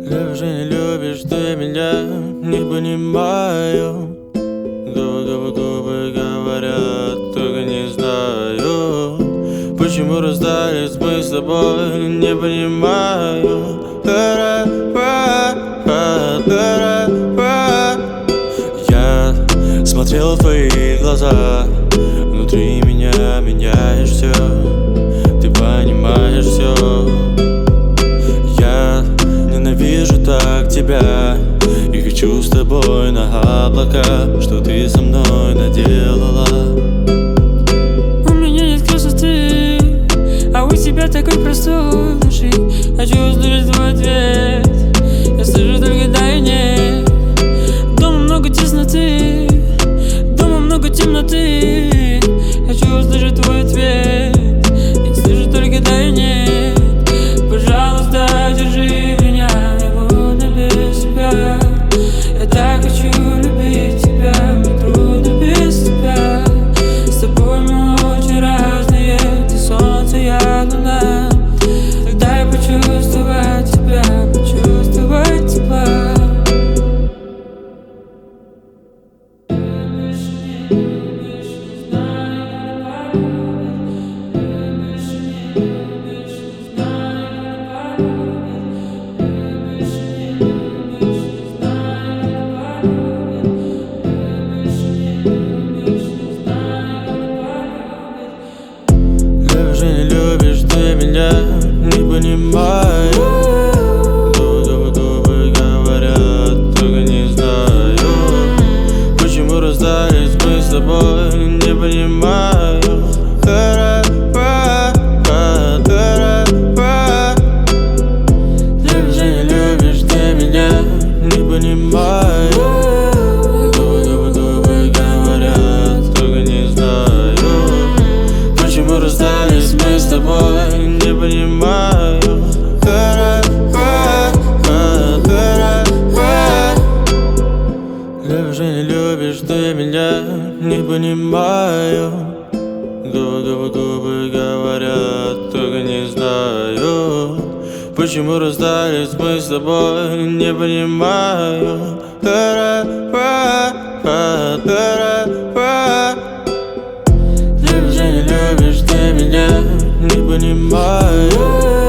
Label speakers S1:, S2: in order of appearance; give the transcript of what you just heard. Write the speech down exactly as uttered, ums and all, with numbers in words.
S1: Любишь и не любишь ты меня, не понимаю. Губы, губы, губы говорят, только не знаю, почему расстались мы с тобой, не понимаю. Я смотрел в твои глаза, внутри меня меняешь все, ты понимаешь все. Я ненавижу так тебя и хочу с тобой на облака, что ты со мной наделала.
S2: У меня нет красоты, а у тебя такой простой души. Хочу услышать твой ответ, я слышу только да и нет. Дома много тесноты, дома много темноты. Хочу услышать твой ответ, я слышу только да и нет. Пожалуйста, держи меня, я буду без тебя. Я так хочу любить тебя, мне трудно без тебя. С тобой мы очень разные, ты солнце, я луна. Тогда я почувствовать тебя, почувствовать тепла.
S1: Любишь и не любишь ты меня, не понимаю. Губы, губы говорят, только не знаю, почему расстались мы с тобой, не понимаю. Любишь и не любишь ты меня, не понимаю. Губы, губы, губы говорят, только не знаю, почему расстались мы с тобой, не понимаю. Любишь и не любишь ты меня, не понимаю. Губы, губы, губы говорят, только не знаю, почему расстались мы с тобой, не понимаю. Любишь и не любишь ты меня, не понимаю.